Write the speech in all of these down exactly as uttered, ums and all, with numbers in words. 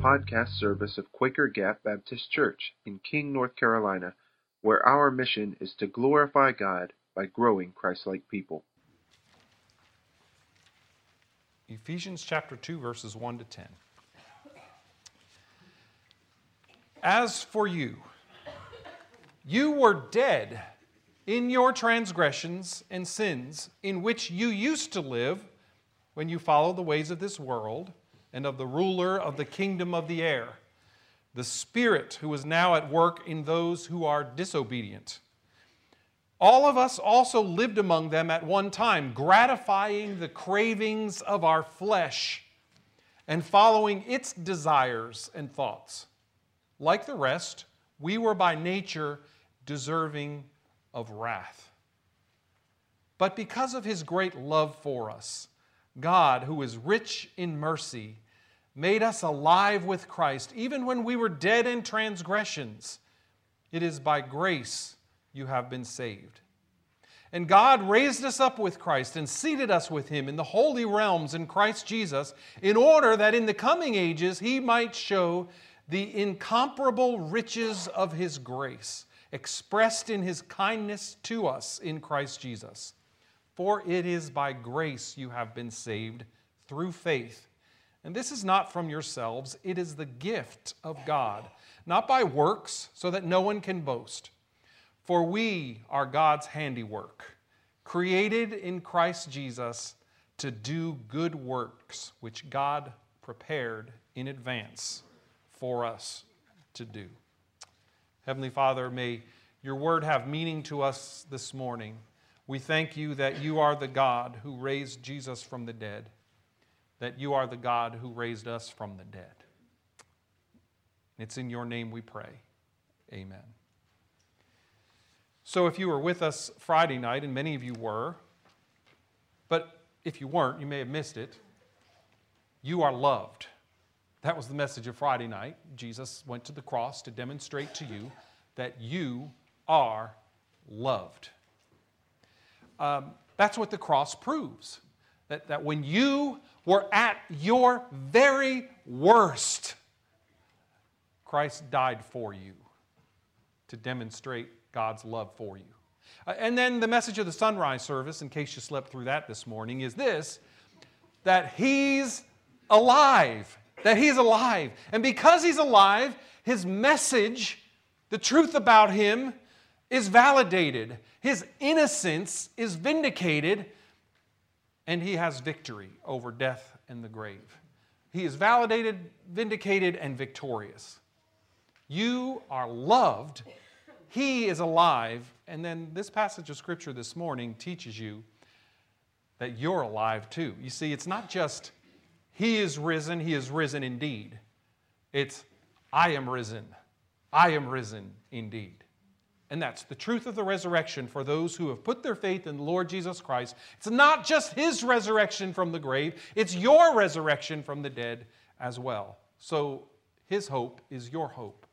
podcast service of Quaker Gap Baptist Church in King, North Carolina, where our mission is to glorify God by growing Christ-like people. Ephesians chapter two, verses one to ten. As for you, you were dead in your transgressions and sins, in which you used to live when you followed the ways of this world and of the ruler of the kingdom of the air, the Spirit who is now at work in those who are disobedient. All of us also lived among them at one time, gratifying the cravings of our flesh and following its desires and thoughts. Like the rest, we were by nature deserving of wrath. But because of His great love for us, God, who is rich in mercy, made us alive with Christ, even when we were dead in transgressions. It is by grace you have been saved. And God raised us up with Christ and seated us with Him in the holy realms in Christ Jesus, in order that in the coming ages He might show the incomparable riches of His grace, expressed in His kindness to us in Christ Jesus. For it is by grace you have been saved through faith. And this is not from yourselves, it is the gift of God, not by works, so that no one can boast. For we are God's handiwork, created in Christ Jesus to do good works, which God prepared in advance for us to do. Heavenly Father, may your word have meaning to us this morning. We thank you that you are the God who raised Jesus from the dead, that you are the God who raised us from the dead. It's in your name we pray. Amen. So if you were with us Friday night, and many of you were, but if you weren't, you may have missed it, you are loved. That was the message of Friday night. Jesus went to the cross to demonstrate to you that you are loved. Um, that's what the cross proves. That, that when you were at your very worst, Christ died for you to demonstrate God's love for you. Uh, and then the message of the sunrise service, in case you slept through that this morning, is this, that He's alive. That He's alive. And because He's alive, His message, the truth about Him, is validated. His innocence is vindicated, and He has victory over death and the grave. He is validated, vindicated, and victorious. You are loved. He is alive. And then this passage of Scripture this morning teaches you that you're alive too. You see, it's not just He is risen, He is risen indeed. It's I am risen. I am risen indeed. And that's the truth of the resurrection for those who have put their faith in the Lord Jesus Christ. It's not just His resurrection from the grave, it's your resurrection from the dead as well. So His hope is your hope.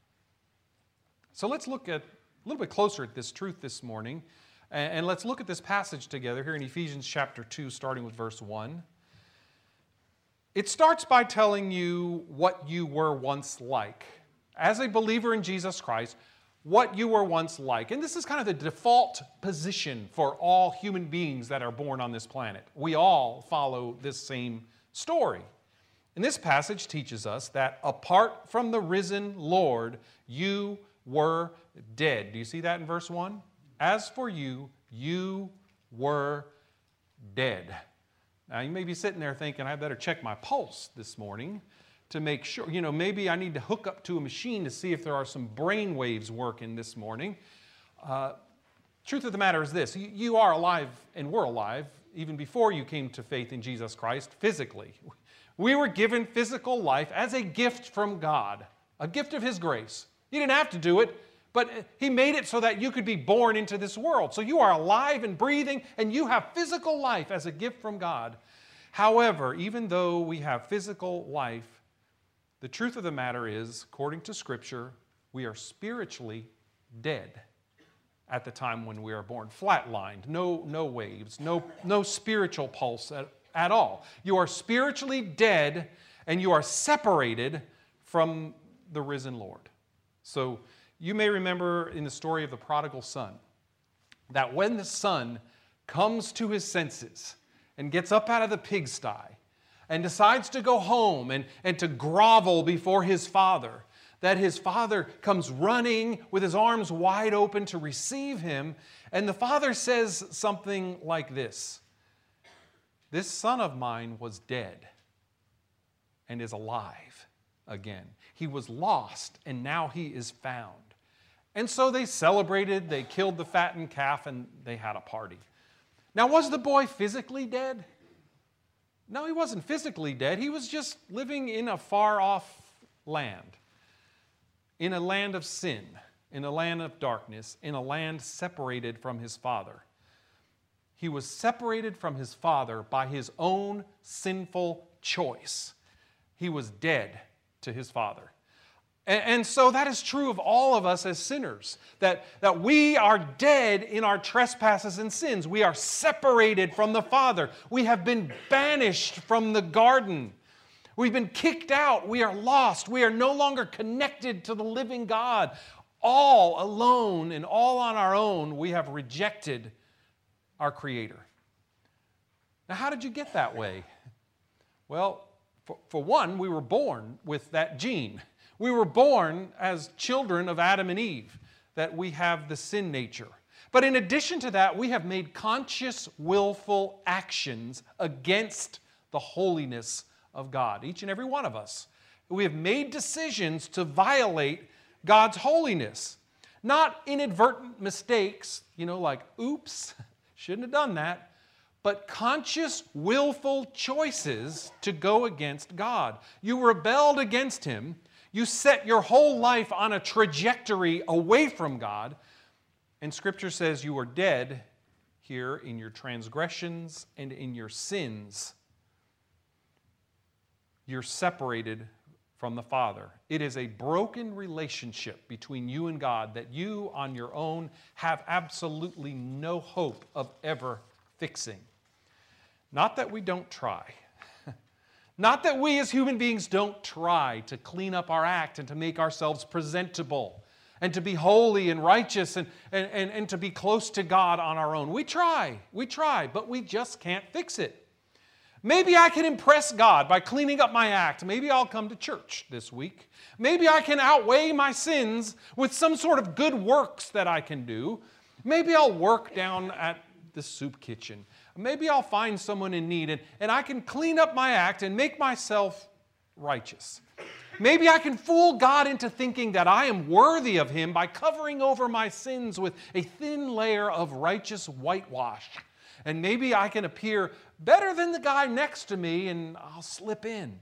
So let's look at a little bit closer at this truth this morning, and let's look at this passage together here in Ephesians chapter two, starting with verse one. It starts by telling you what you were once like. As a believer in Jesus Christ, what you were once like. And this is kind of the default position for all human beings that are born on this planet. We all follow this same story. And this passage teaches us that apart from the risen Lord, you were dead. Do you see that in verse one? As for you, you were dead. Now, you may be sitting there thinking, I better check my pulse this morning to make sure. You know, maybe I need to hook up to a machine to see if there are some brain waves working this morning. Uh, truth of the matter is this. You, you are alive and we're alive even before you came to faith in Jesus Christ physically. We were given physical life as a gift from God, a gift of His grace. You didn't have to do it, but He made it so that you could be born into this world. So you are alive and breathing, and you have physical life as a gift from God. However, even though we have physical life, the truth of the matter is, according to Scripture, we are spiritually dead at the time when we are born. Flatlined, no, no waves, no, no spiritual pulse at, at all. You are spiritually dead, and you are separated from the risen Lord. So you may remember in the story of the prodigal son that when the son comes to his senses and gets up out of the pigsty and decides to go home and, and to grovel before his father, that his father comes running with his arms wide open to receive him, and the father says something like this: "This son of mine was dead and is alive again. He was lost and now he is found." And so they celebrated, they killed the fattened calf, and they had a party. Now, was the boy physically dead? No, he wasn't physically dead. He was just living in a far-off land, in a land of sin, in a land of darkness, in a land separated from his father. He was separated from his father by his own sinful choice. He was dead to his father. And, and so that is true of all of us as sinners, that, that we are dead in our trespasses and sins. We are separated from the Father. We have been banished from the garden. We've been kicked out. We are lost. We are no longer connected to the living God. All alone and all on our own, we have rejected our Creator. Now, how did you get that way? Well, for, for one, we were born with that gene. We were born as children of Adam and Eve, that we have the sin nature. But in addition to that, we have made conscious, willful actions against the holiness of God, each and every one of us. We have made decisions to violate God's holiness. Not inadvertent mistakes, you know, like, oops, shouldn't have done that, but conscious, willful choices to go against God. You rebelled against Him. You set your whole life on a trajectory away from God, and Scripture says you are dead here in your transgressions and in your sins. You're separated from the Father. It is a broken relationship between you and God that you on your own have absolutely no hope of ever fixing. Not that we don't try. Not that we as human beings don't try to clean up our act and to make ourselves presentable and to be holy and righteous and, and, and, and to be close to God on our own. We try, we try, but we just can't fix it. Maybe I can impress God by cleaning up my act. Maybe I'll come to church this week. Maybe I can outweigh my sins with some sort of good works that I can do. Maybe I'll work down at the soup kitchen. Maybe I'll find someone in need and, and I can clean up my act and make myself righteous. Maybe I can fool God into thinking that I am worthy of Him by covering over my sins with a thin layer of righteous whitewash. And maybe I can appear better than the guy next to me and I'll slip in.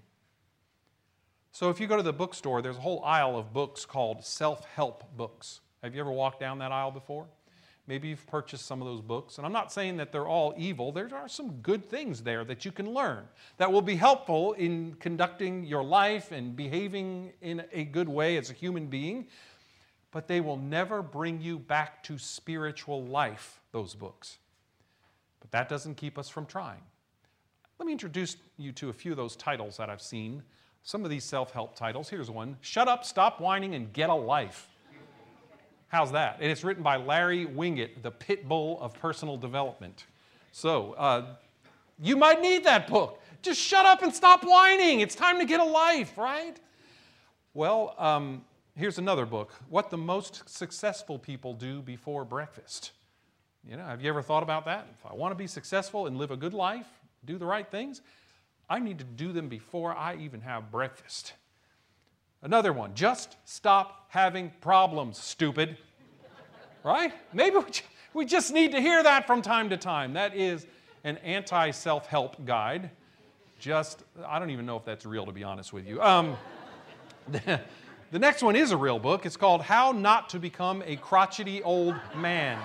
So if you go to the bookstore, there's a whole aisle of books called self-help books. Have you ever walked down that aisle before? Maybe you've purchased some of those books. And I'm not saying that they're all evil. There are some good things there that you can learn that will be helpful in conducting your life and behaving in a good way as a human being. But they will never bring you back to spiritual life, those books. But that doesn't keep us from trying. Let me introduce you to a few of those titles that I've seen. Some of these self-help titles. Here's one. Shut Up, Stop Whining, and Get a Life. How's that? And it's written by Larry Winget, the pit bull of personal development. So, uh, you might need that book. Just shut up and stop whining. It's time to get a life, right? Well, um, here's another book. What the Most Successful People Do Before Breakfast. You know, have you ever thought about that? If I want to be successful and live a good life, do the right things, I need to do them before I even have breakfast. Another one, just stop having problems, stupid. Right? Maybe we just need to hear that from time to time. That is an anti-self-help guide. Just, I don't even know if that's real, to be honest with you. Um, the, the next one is a real book. It's called How Not to Become a Crotchety Old Man.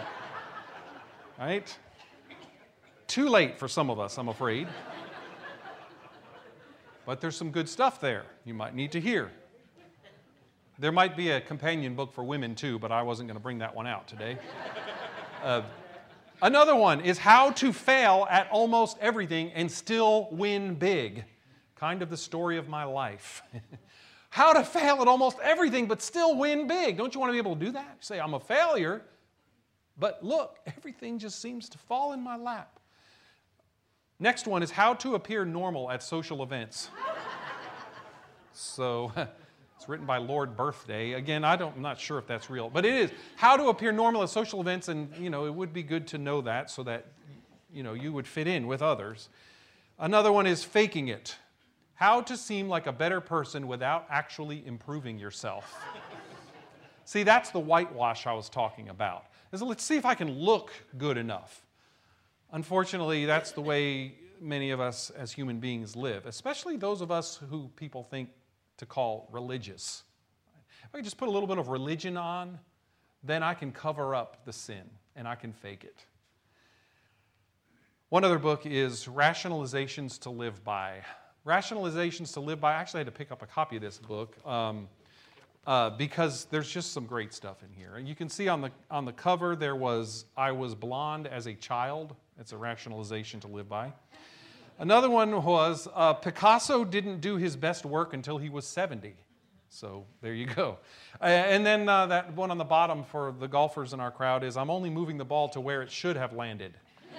Right? Too late for some of us, I'm afraid. But there's some good stuff there you might need to hear. There might be a companion book for women too, but I wasn't going to bring that one out today. Uh, another one is How to Fail at Almost Everything and Still Win Big. Kind of the story of my life. how to fail at almost everything but still win big. Don't you want to be able to do that? You say, I'm a failure, but look, everything just seems to fall in my lap. Next one is how to appear normal at social events. So it's written by Lord Birthday. Again, I don't, I'm not sure if that's real, but it is. How to appear normal at social events, and you know, it would be good to know that so that you know you would fit in with others. Another one is faking it. How to seem like a better person without actually improving yourself. See, that's the whitewash I was talking about. Is let's see if I can look good enough. Unfortunately, that's the way many of us as human beings live, especially those of us who people think to call religious. If I can just put a little bit of religion on, then I can cover up the sin and I can fake it. One other book is Rationalizations to Live By. Rationalizations to Live By. I actually had to pick up a copy of this book um, uh, because there's just some great stuff in here. And you can see on the, on the cover there was, I was blonde as a child. It's a rationalization to live by. Another one was uh, Picasso didn't do his best work until he was seventy. So there you go. Uh, and then uh, that one on the bottom for the golfers in our crowd is I'm only moving the ball to where it should have landed.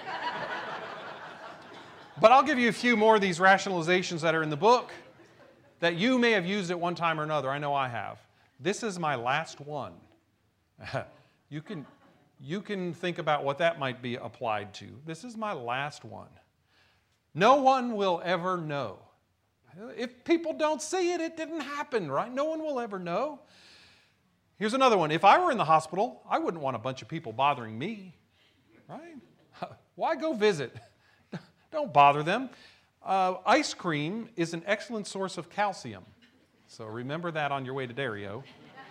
But I'll give you a few more of these rationalizations that are in the book that you may have used at one time or another. I know I have. This is my last one. you can, you can think about what that might be applied to. This is my last one. No one will ever know. If people don't see it, it didn't happen, right? No one will ever know. Here's another one. If I were in the hospital, I wouldn't want a bunch of people bothering me, right? Why go visit? Don't bother them. Uh, ice cream is an excellent source of calcium. So remember that on your way to Dario.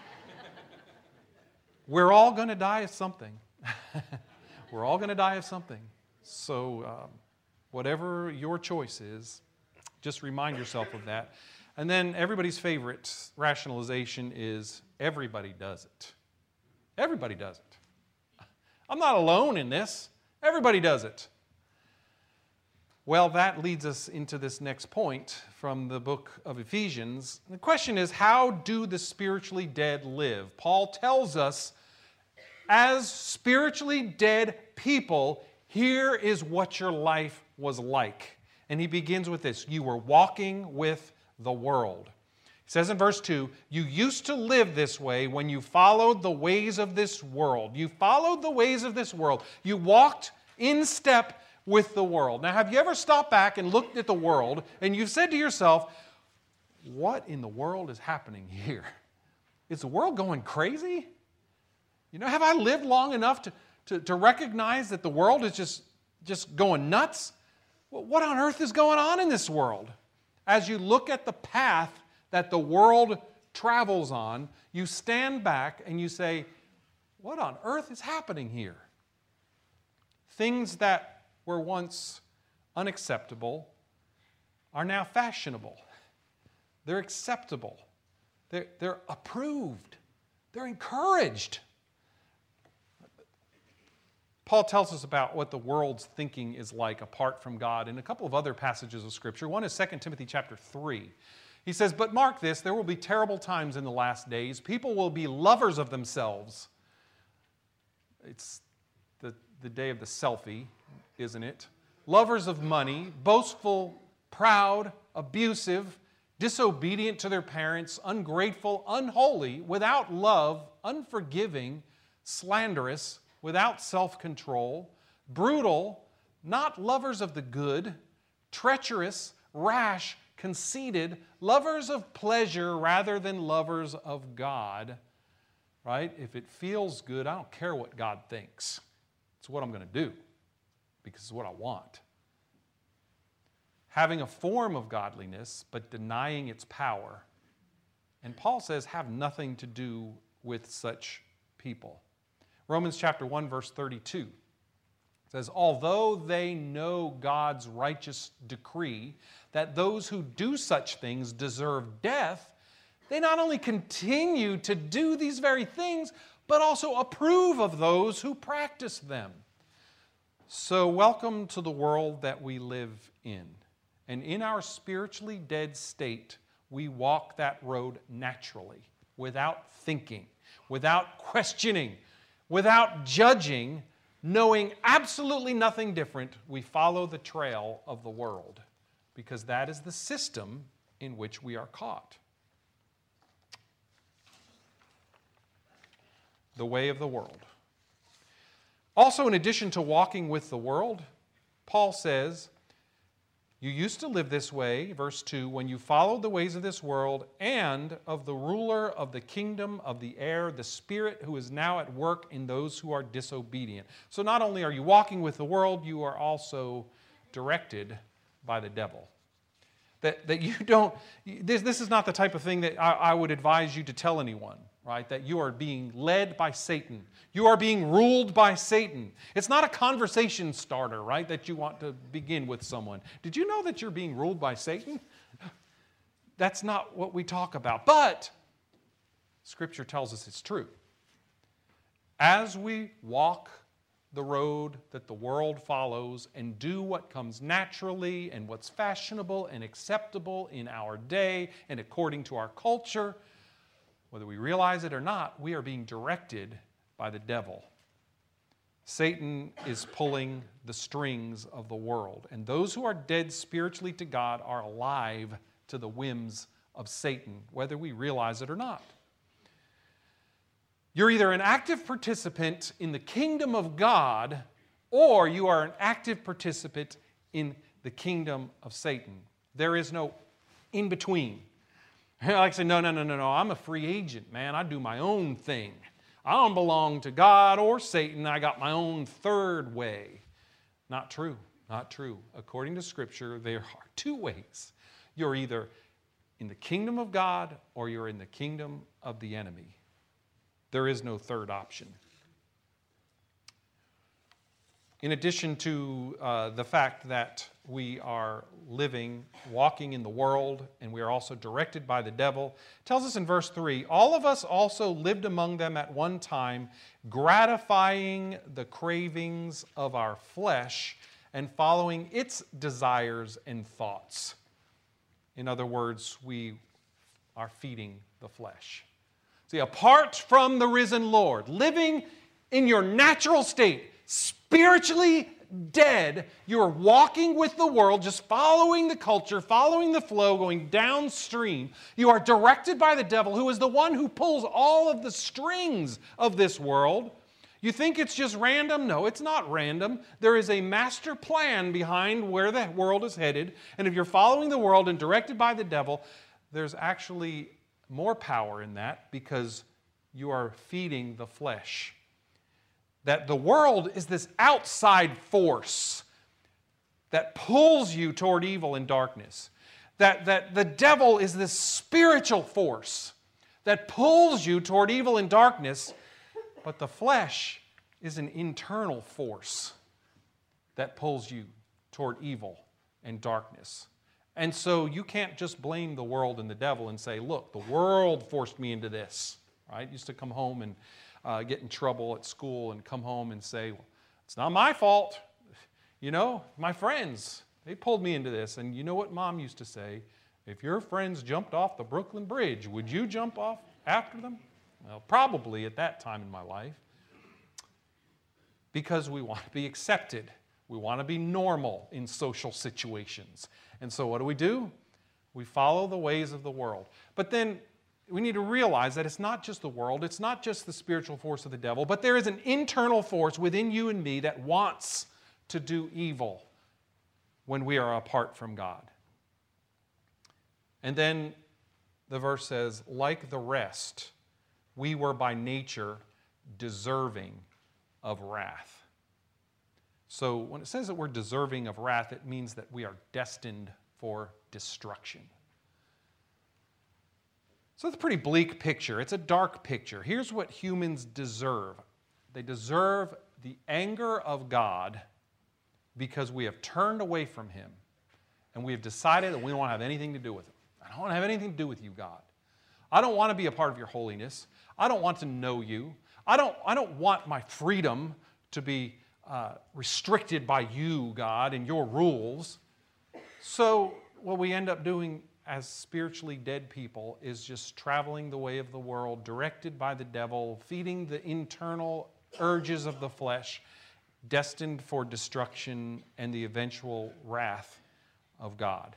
We're all going to die of something. We're all going to die of something. So um, whatever your choice is, just remind yourself of that. And then everybody's favorite rationalization is everybody does it. Everybody does it. I'm not alone in this. Everybody does it. Well, that leads us into this next point from the book of Ephesians. The question is, how do the spiritually dead live? Paul tells us, as spiritually dead people, here is what your life was like. And he begins with this: you were walking with the world. He says in verse two, you used to live this way when you followed the ways of this world. You followed the ways of this world. You walked in step with the world. Now, have you ever stopped back and looked at the world and you've said to yourself, what in the world is happening here? Is the world going crazy? You know, have I lived long enough to, to, to recognize that the world is just, just going nuts? Well, what on earth is going on in this world? As you look at the path that the world travels on, you stand back and you say, what on earth is happening here? Things that were once unacceptable are now fashionable. They're acceptable. They're, they're approved. They're encouraged. Paul tells us about what the world's thinking is like apart from God in a couple of other passages of Scripture. One is Second Timothy chapter three. He says, but mark this, there will be terrible times in the last days. People will be lovers of themselves. It's the, the day of the selfie, isn't it? Lovers of money, boastful, proud, abusive, disobedient to their parents, ungrateful, unholy, without love, unforgiving, slanderous, without self-control, brutal, not lovers of the good, treacherous, rash, conceited, lovers of pleasure rather than lovers of God. Right? If it feels good, I don't care what God thinks. It's what I'm going to do because it's what I want. Having a form of godliness, but denying its power. And Paul says, have nothing to do with such people. Romans chapter one, verse thirty-two says, although they know God's righteous decree that those who do such things deserve death, they not only continue to do these very things, but also approve of those who practice them. So welcome to the world that we live in. And in our spiritually dead state, we walk that road naturally, without thinking, without questioning, without judging, knowing absolutely nothing different. We follow the trail of the world because that is the system in which we are caught. The way of the world. Also, in addition to walking with the world, Paul says, you used to live this way, verse two, when you followed the ways of this world and of the ruler of the kingdom of the air, the Spirit who is now at work in those who are disobedient. So not only are you walking with the world, you are also directed by the devil. That, that you don't, this, this is not the type of thing that I, I would advise you to tell anyone, right? That you are being led by Satan. You are being ruled by Satan. It's not a conversation starter, right, that you want to begin with someone. Did you know that you're being ruled by Satan? That's not what we talk about. But Scripture tells us it's true. As we walk the road that the world follows and do what comes naturally and what's fashionable and acceptable in our day and according to our culture, whether we realize it or not, we are being directed by the devil. Satan is pulling the strings of the world, and those who are dead spiritually to God are alive to the whims of Satan, whether we realize it or not. You're either an active participant in the kingdom of God, or you are an active participant in the kingdom of Satan. There is no in between. I like to say, no, no, no, no, no, I'm a free agent, man. I do my own thing. I don't belong to God or Satan. I got my own third way. Not true, not true. According to Scripture, there are two ways. You're either in the kingdom of God or you're in the kingdom of the enemy. There is no third option. In addition to uh, the fact that we are living, walking in the world, and we are also directed by the devil, it tells us in verse three, all of us also lived among them at one time, gratifying the cravings of our flesh and following its desires and thoughts. In other words, we are feeding the flesh. See, apart from the risen Lord, living in your natural state, spiritually dead, you're walking with the world, just following the culture, following the flow, going downstream. You are directed by the devil, who is the one who pulls all of the strings of this world. You think it's just random? No, it's not random. There is a master plan behind where the world is headed. And if you're following the world and directed by the devil, there's actually more power in that because you are feeding the flesh. That the world is this outside force that pulls you toward evil and darkness. That, that the devil is this spiritual force that pulls you toward evil and darkness, but the flesh is an internal force that pulls you toward evil and darkness. And so you can't just blame the world and the devil and say, look, the world forced me into this. Right? I used to come home and uh, get in trouble at school and come home and say, well, it's not my fault. You know, my friends, they pulled me into this. And you know what Mom used to say? If your friends jumped off the Brooklyn Bridge, would you jump off after them? Well, probably at that time in my life. Because we want to be accepted. We want to be normal in social situations. And so what do we do? We follow the ways of the world. But then we need to realize that it's not just the world, it's not just the spiritual force of the devil, but there is an internal force within you and me that wants to do evil when we are apart from God. And then the verse says, like the rest, we were by nature deserving of wrath. So when it says that we're deserving of wrath, it means that we are destined for destruction. So it's a pretty bleak picture. It's a dark picture. Here's what humans deserve. They deserve the anger of God because we have turned away from Him and we have decided that we don't want to have anything to do with Him. I don't want to have anything to do with you, God. I don't want to be a part of your holiness. I don't want to know you. I don't, I don't want my freedom to be uh, restricted by you, God, and your rules. So what we end up doing as spiritually dead people is just traveling the way of the world, directed by the devil, feeding the internal urges of the flesh, destined for destruction and the eventual wrath of God.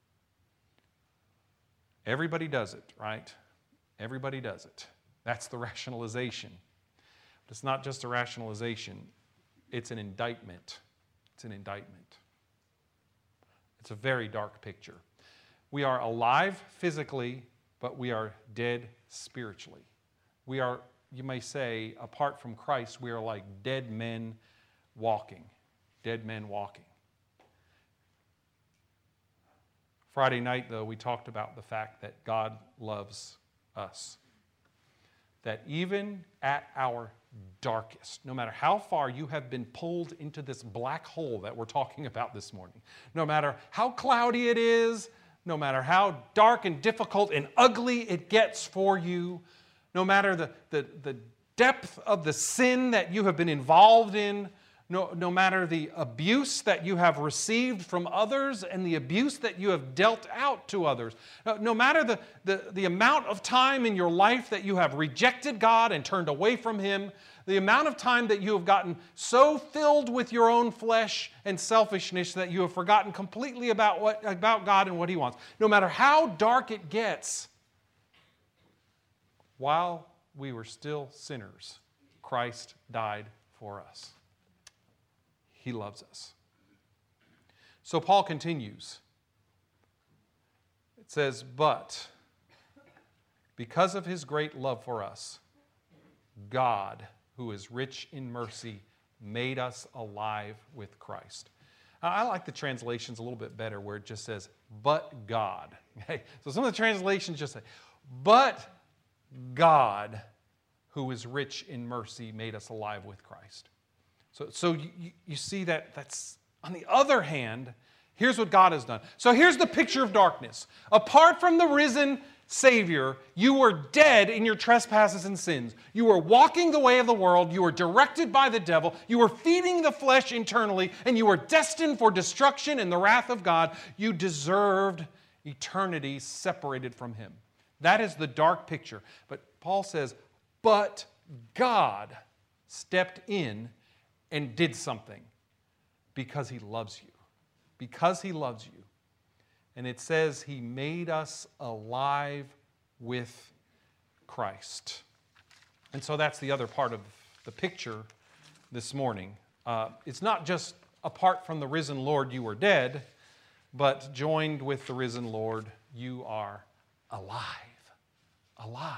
Everybody does it, right? Everybody does it. That's the rationalization. But it's not just a rationalization. It's an indictment. It's an indictment. It's a very dark picture. We are alive physically, but we are dead spiritually. We are, you may say, apart from Christ, we are like dead men walking. Dead men walking. Friday night, though, we talked about the fact that God loves us. That even at our darkest, no matter how far you have been pulled into this black hole that we're talking about this morning, no matter how cloudy it is, no matter how dark and difficult and ugly it gets for you, no matter the, the, the depth of the sin that you have been involved in, no, no matter the abuse that you have received from others and the abuse that you have dealt out to others, no, no matter the, the, the amount of time in your life that you have rejected God and turned away from Him, the amount of time that you have gotten so filled with your own flesh and selfishness that you have forgotten completely about, what, about God and what He wants. No matter how dark it gets, while we were still sinners, Christ died for us. He loves us. So Paul continues. It says, but because of His great love for us, God, who is rich in mercy, made us alive with Christ. Now, I like the translations a little bit better where it just says, but God. Okay? So some of the translations just say, but God, who is rich in mercy, made us alive with Christ. So, so you, you see that that's, on the other hand, here's what God has done. So here's the picture of darkness. Apart from the risen Savior, you were dead in your trespasses and sins. You were walking the way of the world. You were directed by the devil. You were feeding the flesh internally, and you were destined for destruction and the wrath of God. You deserved eternity separated from Him. That is the dark picture. But Paul says, but God stepped in and did something because He loves you. Because He loves you. And it says He made us alive with Christ. And so that's the other part of the picture this morning. Uh, it's not just apart from the risen Lord you were dead, but joined with the risen Lord you are alive. Alive.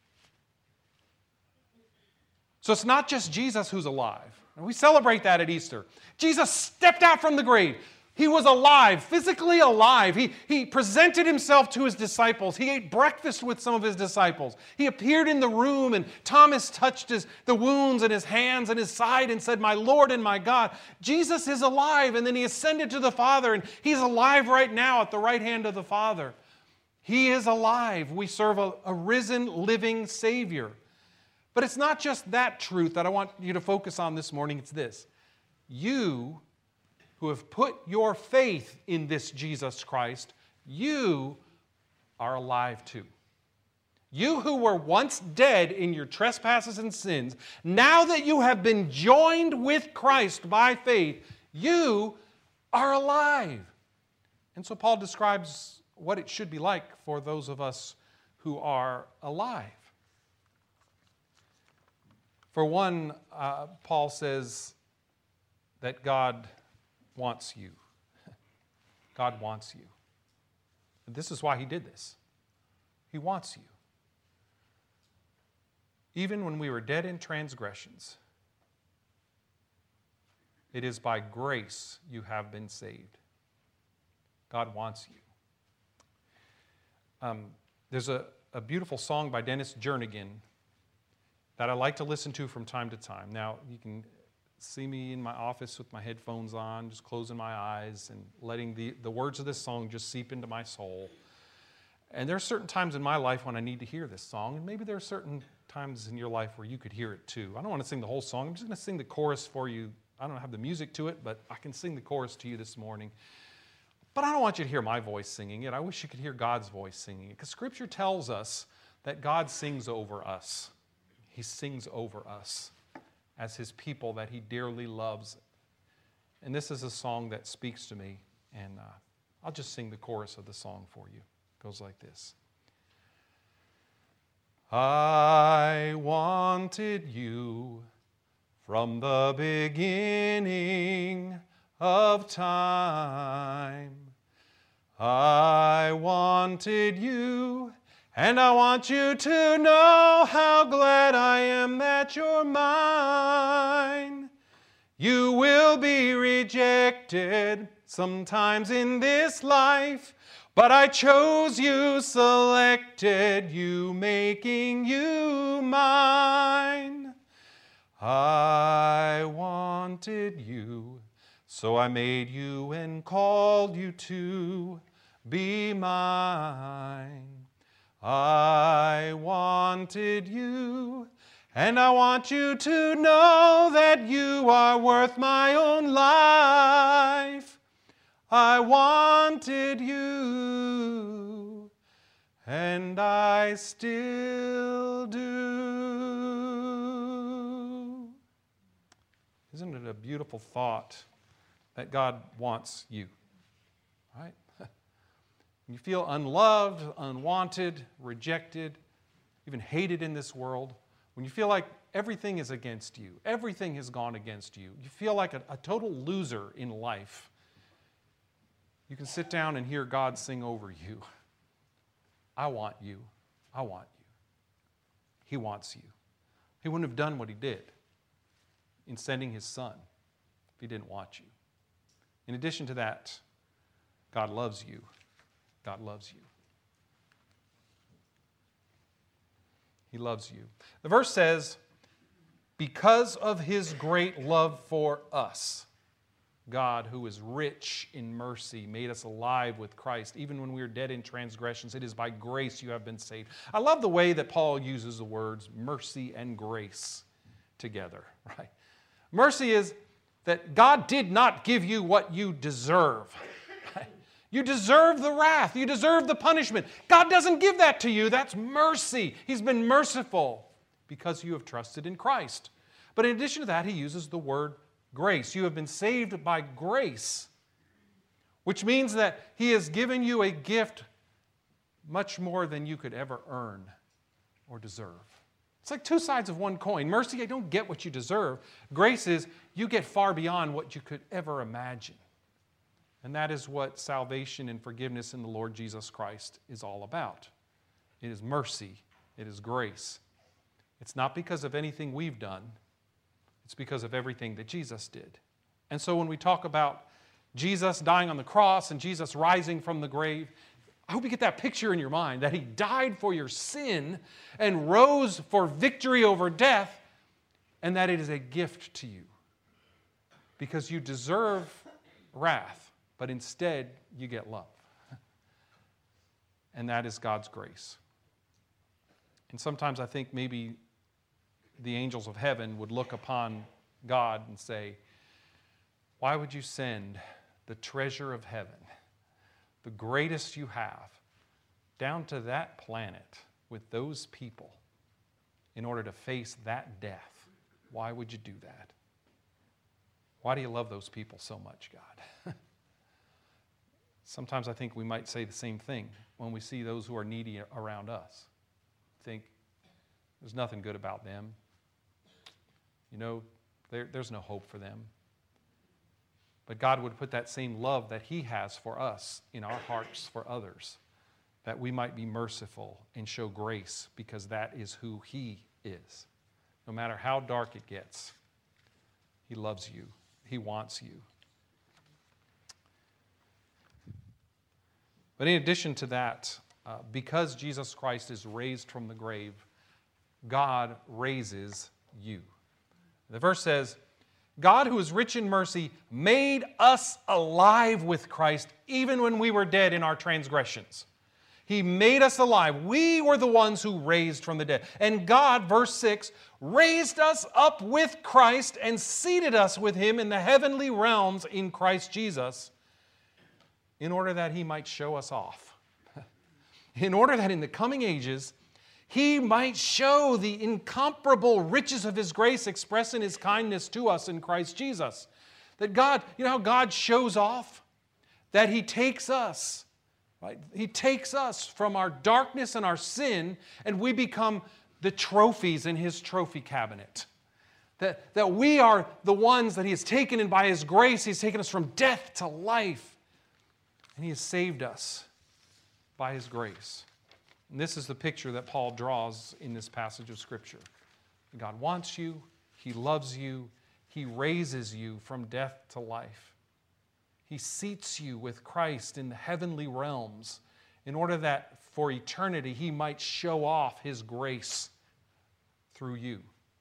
So it's not just Jesus who's alive. And we celebrate that at Easter. Jesus stepped out from the grave. He was alive, physically alive. He, he presented Himself to His disciples. He ate breakfast with some of His disciples. He appeared in the room, and Thomas touched his, the wounds in His hands and His side and said, "My Lord and my God." Jesus is alive, and then He ascended to the Father, and He's alive right now at the right hand of the Father. He is alive. We serve a, a risen, living Savior. But it's not just that truth that I want you to focus on this morning. It's this. You who have put your faith in this Jesus Christ, you are alive too. You who were once dead in your trespasses and sins, now that you have been joined with Christ by faith, you are alive. And so Paul describes what it should be like for those of us who are alive. For one, uh, Paul says that God wants you. God wants you. And this is why He did this. He wants you. Even when we were dead in transgressions, it is by grace you have been saved. God wants you. Um, there's a, a beautiful song by Dennis Jernigan that I like to listen to from time to time. Now, you can see me in my office with my headphones on, just closing my eyes and letting the, the words of this song just seep into my soul. And there are certain times in my life when I need to hear this song, and maybe there are certain times in your life where you could hear it too. I don't want to sing the whole song. I'm just going to sing the chorus for you. I don't have the music to it, but I can sing the chorus to you this morning. But I don't want you to hear my voice singing it. I wish you could hear God's voice singing it. Because Scripture tells us that God sings over us. He sings over us as His people that He dearly loves. And this is a song that speaks to me. And uh, I'll just sing the chorus of the song for you. It goes like this. I wanted you from the beginning of time. I wanted you, and I want you to know how glad I am that you're mine. You will be rejected sometimes in this life, but I chose you, selected you, making you mine. I wanted you, so I made you and called you to be mine. I wanted you, and I want you to know that you are worth my own life. I wanted you, and I still do. Isn't it a beautiful thought that God wants you, right? When you feel unloved, unwanted, rejected, even hated in this world, when you feel like everything is against you, everything has gone against you, you feel like a, a total loser in life, you can sit down and hear God sing over you. I want you. I want you. He wants you. He wouldn't have done what He did in sending His Son if He didn't want you. In addition to that, God loves you. God loves you. He loves you. The verse says, because of His great love for us, God, who is rich in mercy, made us alive with Christ. Even when we were dead in transgressions, it is by grace you have been saved. I love the way that Paul uses the words mercy and grace together, right? Mercy is that God did not give you what you deserve. You deserve the wrath. You deserve the punishment. God doesn't give that to you. That's mercy. He's been merciful because you have trusted in Christ. But in addition to that, He uses the word grace. You have been saved by grace, which means that He has given you a gift much more than you could ever earn or deserve. It's like two sides of one coin. Mercy, I don't get what you deserve. Grace is you get far beyond what you could ever imagine. And that is what salvation and forgiveness in the Lord Jesus Christ is all about. It is mercy. It is grace. It's not because of anything we've done. It's because of everything that Jesus did. And so when we talk about Jesus dying on the cross and Jesus rising from the grave, I hope you get that picture in your mind, that He died for your sin and rose for victory over death, and that it is a gift to you. Because you deserve wrath, but instead you get love. And that is God's grace. And sometimes I think maybe the angels of heaven would look upon God and say, why would you send the treasure of heaven, the greatest you have, down to that planet with those people in order to face that death? Why would you do that? Why do you love those people so much, God? Sometimes I think we might say the same thing when we see those who are needy around us. Think, there's nothing good about them. You know, there, there's no hope for them. But God would put that same love that He has for us in our hearts for others, that we might be merciful and show grace, because that is who He is. No matter how dark it gets, He loves you. He wants you. But in addition to that, uh, because Jesus Christ is raised from the grave, God raises you. The verse says, God, who is rich in mercy, made us alive with Christ even when we were dead in our transgressions. He made us alive. We were the ones who raised from the dead. And God, verse six, raised us up with Christ and seated us with Him in the heavenly realms in Christ Jesus, in order that He might show us off. In order that in the coming ages, He might show the incomparable riches of His grace expressed in His kindness to us in Christ Jesus. That God, you know how God shows off? That He takes us, right? He takes us from our darkness and our sin, and we become the trophies in His trophy cabinet. That, that we are the ones that He has taken, and by His grace, He's taken us from death to life. And He has saved us by His grace. And this is the picture that Paul draws in this passage of Scripture. God wants you. He loves you. He raises you from death to life. He seats you with Christ in the heavenly realms in order that for eternity He might show off His grace through you.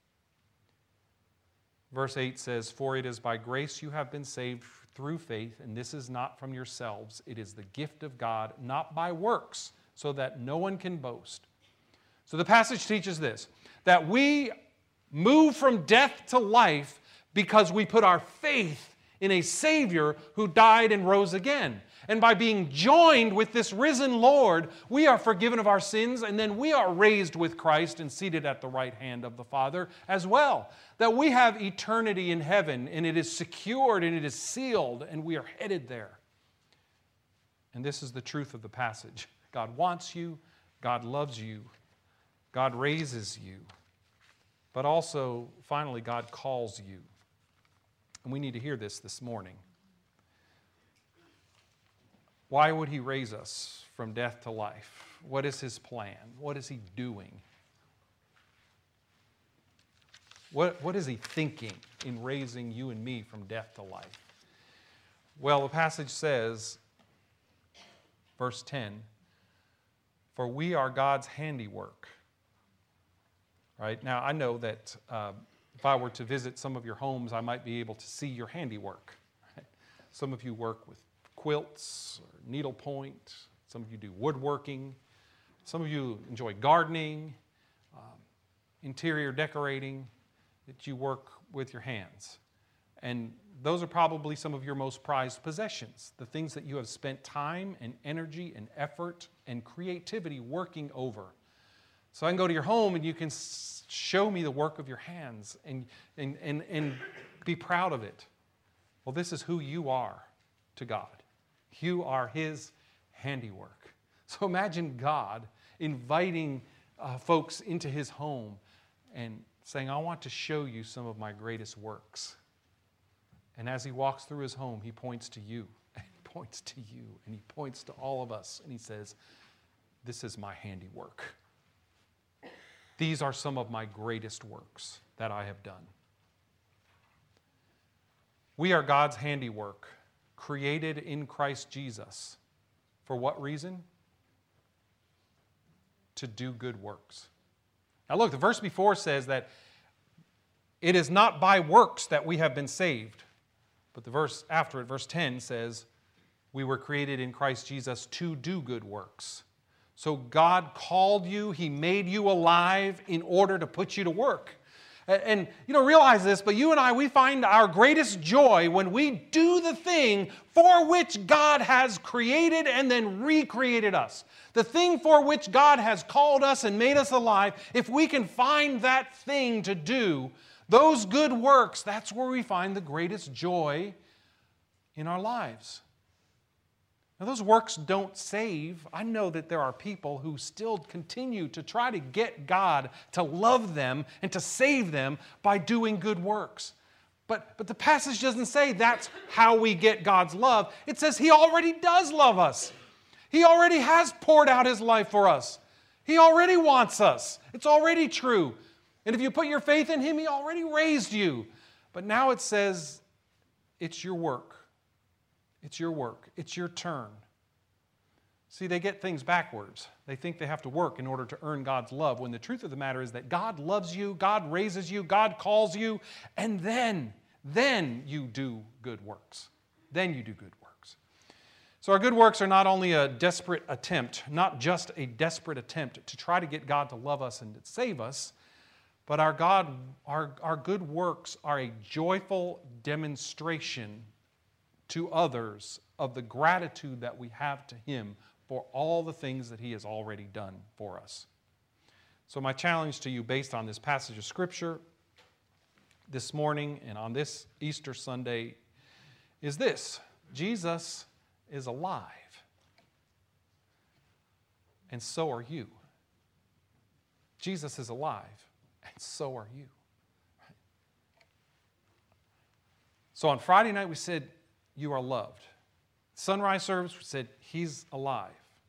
Verse eight says, "For it is by grace you have been saved through faith, and this is not from yourselves. It is the gift of God, not by works, so that no one can boast." So the passage teaches this, that we move from death to life because we put our faith in a Savior who died and rose again. And by being joined with this risen Lord, we are forgiven of our sins, and then we are raised with Christ and seated at the right hand of the Father as well. That we have eternity in heaven, and it is secured and it is sealed, and we are headed there. And this is the truth of the passage. God wants you, God loves you, God raises you, but also, finally, God calls you. And we need to hear this this morning. Why would He raise us from death to life? What is His plan? What is He doing? What, what is He thinking in raising you and me from death to life? Well, the passage says, verse ten, "For we are God's handiwork." Right? Now, I know that uh, if I were to visit some of your homes, I might be able to see your handiwork. Right? Some of you work with quilts or needlepoint. Some of you do woodworking. Some of you enjoy gardening, um, interior decorating, that you work with your hands. And those are probably some of your most prized possessions, the things that you have spent time and energy and effort and creativity working over. So I can go to your home and you can show me the work of your hands and, and, and, and be proud of it. Well, this is who you are to God. You are His handiwork. So imagine God inviting uh, folks into His home and saying, "I want to show you some of my greatest works." And as He walks through His home, He points to you, and He points to you, and He points to all of us, and He says, "This is my handiwork. These are some of my greatest works that I have done." We are God's handiwork, created in Christ Jesus. For what reason? To do good works. Now look, the verse before says that it is not by works that we have been saved. But the verse after it, verse ten, says, we were created in Christ Jesus to do good works. So God called you, He made you alive in order to put you to work. And you don't realize this, but you and I, we find our greatest joy when we do the thing for which God has created and then recreated us. The thing for which God has called us and made us alive, if we can find that thing to do, those good works, that's where we find the greatest joy in our lives. Now, those works don't save. I know that there are people who still continue to try to get God to love them and to save them by doing good works. But, but the passage doesn't say that's how we get God's love. It says He already does love us. He already has poured out His life for us. He already wants us. It's already true. And if you put your faith in Him, He already raised you. But now it says it's your work. It's your work. It's your turn. See, they get things backwards. They think they have to work in order to earn God's love, when the truth of the matter is that God loves you, God raises you, God calls you, and then, then you do good works. Then you do good works. So our good works are not only a desperate attempt, not just a desperate attempt to try to get God to love us and to save us, but our God, our, our good works are a joyful demonstration to others of the gratitude that we have to Him for all the things that He has already done for us. So my challenge to you based on this passage of Scripture this morning and on this Easter Sunday is this: Jesus is alive, and so are you. Jesus is alive, and so are you. So on Friday night we said, you are loved. Sunrise service, we said, He's alive.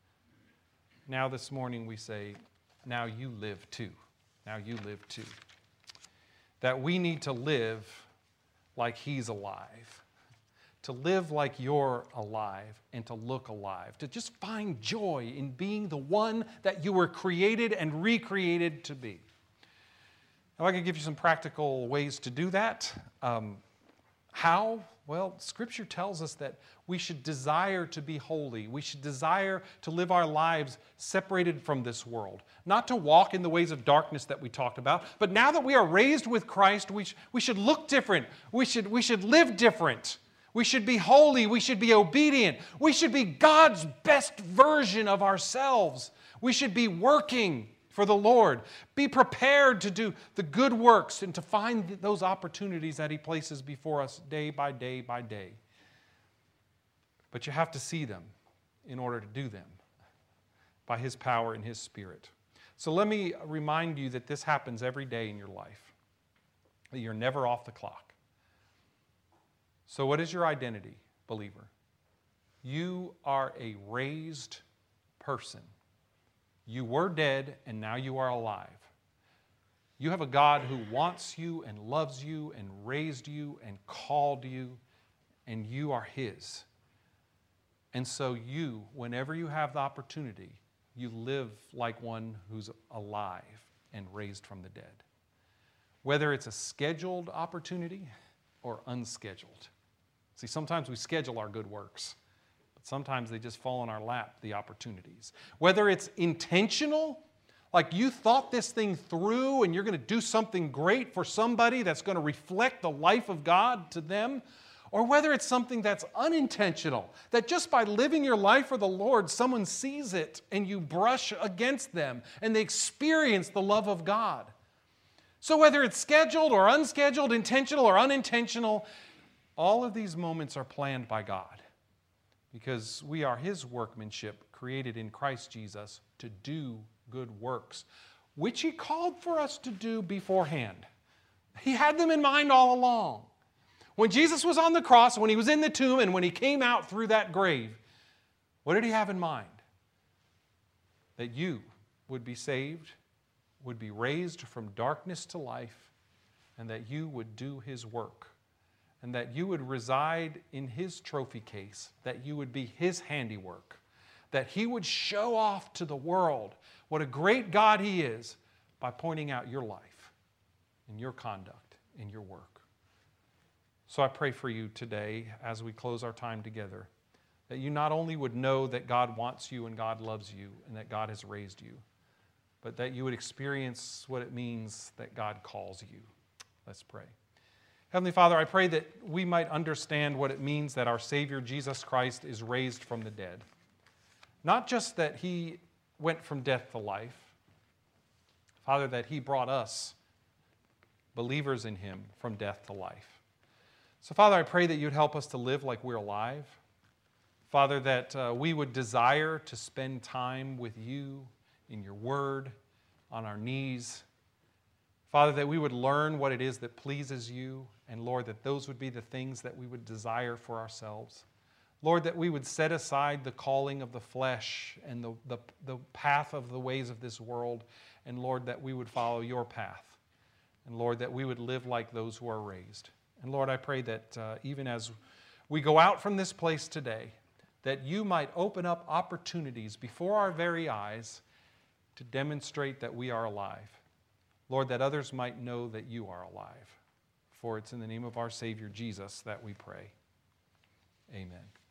Now this morning we say, now you live too. Now you live too. That we need to live like He's alive. To live like you're alive and to look alive. To just find joy in being the one that you were created and recreated to be. Now I can give you some practical ways to do that. Um, how? Well, Scripture tells us that we should desire to be holy. We should desire to live our lives separated from this world. Not to walk in the ways of darkness that we talked about, but now that we are raised with Christ, we, sh- we should look different. We should, we should live different. We should be holy. We should be obedient. We should be God's best version of ourselves. We should be working for the Lord. Be prepared to do the good works and to find those opportunities that He places before us day by day by day. But you have to see them in order to do them by His power and His Spirit. So let me remind you that this happens every day in your life, that you're never off the clock. So what is your identity, believer? You are a raised person. You were dead, and now you are alive. You have a God who wants you and loves you and raised you and called you, and you are His. And so you, whenever you have the opportunity, you live like one who's alive and raised from the dead. Whether it's a scheduled opportunity or unscheduled. See, sometimes we schedule our good works. Sometimes they just fall in our lap, the opportunities. Whether it's intentional, like you thought this thing through and you're going to do something great for somebody that's going to reflect the life of God to them, or whether it's something that's unintentional, that just by living your life for the Lord, someone sees it and you brush against them and they experience the love of God. So whether it's scheduled or unscheduled, intentional or unintentional, all of these moments are planned by God. Because we are His workmanship, created in Christ Jesus to do good works, which He called for us to do beforehand. He had them in mind all along. When Jesus was on the cross, when He was in the tomb, and when He came out through that grave, what did He have in mind? That you would be saved, would be raised from darkness to life, and that you would do His work. And that you would reside in His trophy case, that you would be His handiwork, that He would show off to the world what a great God He is by pointing out your life and your conduct and your work. So I pray for you today as we close our time together, that you not only would know that God wants you and God loves you and that God has raised you, but that you would experience what it means that God calls you. Let's pray. Heavenly Father, I pray that we might understand what it means that our Savior Jesus Christ is raised from the dead. Not just that He went from death to life, Father, that He brought us, believers in Him, from death to life. So Father, I pray that you'd help us to live like we're alive. Father, that uh, we would desire to spend time with you in your word, on our knees. Father, that we would learn what it is that pleases you, and Lord, that those would be the things that we would desire for ourselves. Lord, that we would set aside the calling of the flesh and the, the, the path of the ways of this world, and Lord, that we would follow your path. And Lord, that we would live like those who are raised. And Lord, I pray that uh, even as we go out from this place today, that you might open up opportunities before our very eyes to demonstrate that we are alive. Lord, that others might know that you are alive. For it's in the name of our Savior Jesus that we pray. Amen.